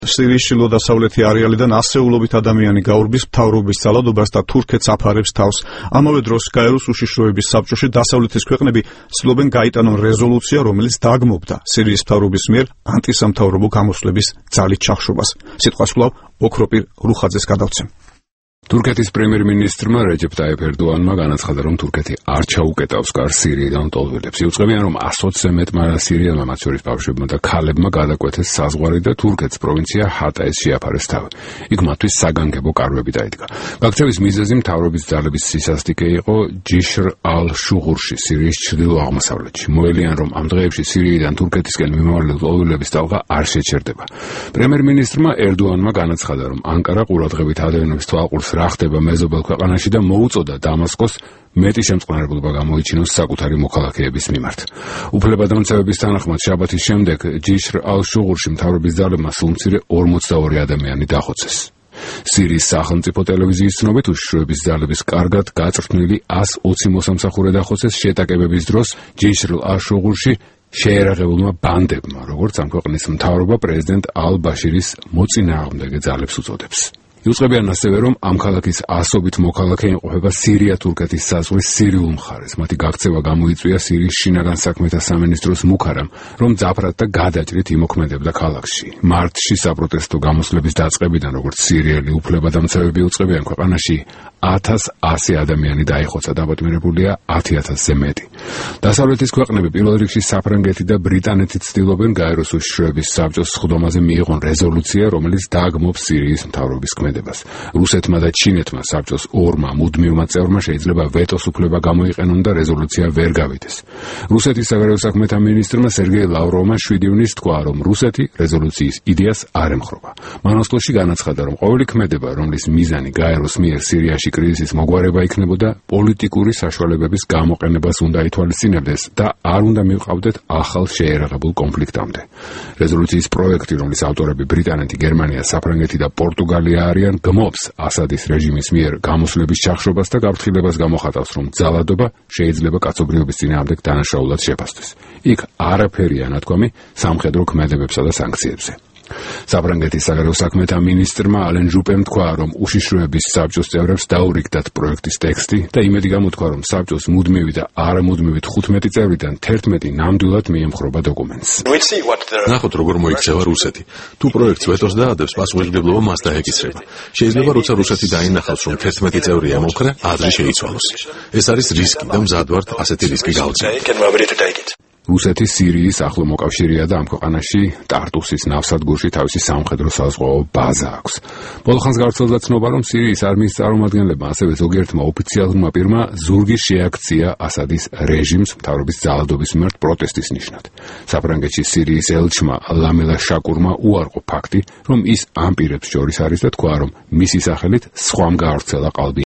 სირიის ჩრდილო-დასავლეთი არეალიდან ასეულობით ადამიანი გაურბის მთავრობის ძალადობას და თურქეთს აფარებს თავს. ამავე დროს გაეროს უშიშროების საბჭოში დასავლეთის ქვეყნები ცდილობენ გაიტანონ რეზოლუცია, რომელიც დაგმობდა სირიის მთავრობის მიერ ანტისამთავრობო გამოსვლების ძალით ჩახშობას. სიტყვას ვკლავ ოქროპირ რუხაძეს გადავცემ. თურქეთის პრემიერ-მინისტრმა რეჯეპ ტაიფ ერდოანმა განაცხადა, რომ თურქეთი არ ჩაუკეტავს კარს სირიიდან ლტოლვილებს. იუწყებიან, რომ 120-ზე მეტმა სირიელმა, მათ შორის ბავშვებმა და ქალებმა გადაკვეთეს საზღვარი და თურქეთს პროვინცია ჰატაის შეაფარეს თავი. იქ მათთვის საგანგებო კარვები დაიდგა. გაქცევის მიზეზი მთავრობის ძალების სისასტიკე იყო ჯიშრ ალ-შუღურში, სირიის ჩრდილო-აღმოსავლეთში. მოელიან, რომ ამ დღეებში სირიიდან თურქეთისკენ მიმავალი ლტოლვილების ტალღა არ შეჩერდება. პრემიერ-მინისტრმა ერდოანმა განაცხადა, რომ ანკარა ყურადღებით ადევნებს თვალყურს რა ხდება მეზობელ ქვეყანაში და მოუწოდა დამასკოს მეტი შემწყნარებლობა გამოიჩინოს საკუთარი მოქალაქეების მიმართ. უფლებადამცავების თანახმად შაბათის შემდეგ ჯიშრ ალ-შუღურში მთავრობის ძალებმა სულ მცირე 42 ადამიანი დახოცეს. სირიის სახელმწიფო ტელევიზიის ცნობით უშიშროების ძალების კარგად გაწვრთნილი 120 მოსამსახურე დახოცეს შეტაკებების დროს ჯიშრ ალ-შუღურში შეერაღებულმა ბანდებმა, როგორც ამ ქვეყნის მთავრობა პრეზიდენტ ალ-ბაშირის მოწინააღმდეგე ძალებს უწოდებს. იუწყებიან ასევე, რომ ამ ქალაქის ასობით მოქალაქე იმყოფება სირია-თურქეთის საზღვრის სირიულ მხარეს. მათი გაქცევა გამოიწვია სირიის შინაგან საქმეთა სამინისტროს მუქარამ, რომ ძაფრად და გადაჭრით იმოქმედებდა ქალაქში. მარტში საპროტესტო გამოსვლების დაწყებიდან, როგორც სირიელი უფლებადამცავები იუწყებიან, ქვეყანაში 1100 ადამიანი დაიხოცა, დაბატმირებულია 10,000-ზე მეტი. დასავლეთის ქვეყნები, პირველ რიგში საფრანგეთი და ბრიტანეთი ცდილობენ გაეროს უშიშროების საბჭოს სხდომაზე მიიღონ რეზოლუცია, რომელიც დააგმობს სირიის მთავრობის ქმედებას. რუსეთმა და ჩინეთმა საბჭოს ორმა მუდმივმა წევრმა შეიძლება ვეტოს უფლება გამოიყენონ და რეზოლუცია ვერ გავიდეს. რუსეთის საგარეო საქმეთა მინისტრმა სერგეი ლავროვმა 7 ივნისს თქვა, რომ რუსეთი რეზოლუციის იდეას არ ემხრობა. მან ოსლოში განაცხადა, რომ ყოველი ქმედება, რომლის მიზანი გაეროს მიერ სირიაში კრიზისის მოგვარება იქნებოდა, პოლიტიკური საშუალებების გამოყენებას უნდა ითვალისწინებდეს და არ უნდა მივყავდეთ ახალ შეერაღებულ კონფლიქტამდე. რეზოლუციის პროექტი, რომლის ავტორები ბრიტანეთი, გერმანია, საფრანგეთი და პორტუგალია არიან, გმობს ასადის რეჟიმის მიერ გამოსვლების ჩახშობას და გაფრთხილებას გამოხატავს, რომ ძალადობა შეიძლება კაცობრიობის წინააღმდეგ დანაშაულად შეფასდეს. იქ არაფერია ნათქვამი სამხედრო ქმედებებსა და სანქციებზე. საფრანგეთის საგარეო საქმეთა მინისტრმა ალენ ჟუპემ თქვა, რომ უშიშროების საბჭოს წევრებს დაურიგდათ პროექტის ტექსტი და იმედი გამოთქვა, რომ საბჭოს მუდმივი და არამუდმივი 15 წევრიდან 11 ნამდვილად მიემხრობა დოკუმენტს. ნახოთ, როგორ მოიქცევა რუსეთი. თუ პროექტს ვეტოს დაადებს, პასუხისმგებლობა მას დაეკისრება. შეიძლება, როცა რუსეთი დაინახავს, რომ 11 წევრი ემოქრა, აზრი შეიცვალოს. ეს არის რისკი და მზად ვართ ასეთი რისკი გავწევთ. რუსეთი სირიის ახლო მოკავშირეა და ამ ქვეყანაში ტარტუსის ნავსადგურში თავისი სამხედრო საზღვაო ბაზა აქვს. ბოლო ხანს გავრცელდა ცნობა, რომ სირიის არმიის წარმომადგენლებმა, ასევე ზოგიერთმა ოფიციალურმა პირმა ზურგი შეაქცია ასადის რეჟიმს მთავრობის ძალადობის მიმართ პროტესტის ნიშნად. საფრანგეთში სირიის ელჩმა ლამელა შაკურმა უარყო ფაქტი, რომ ის ამ პირებს შორის არის და თქვა, რომ მისი სახელით სხვამ გაავრცელა ყალბი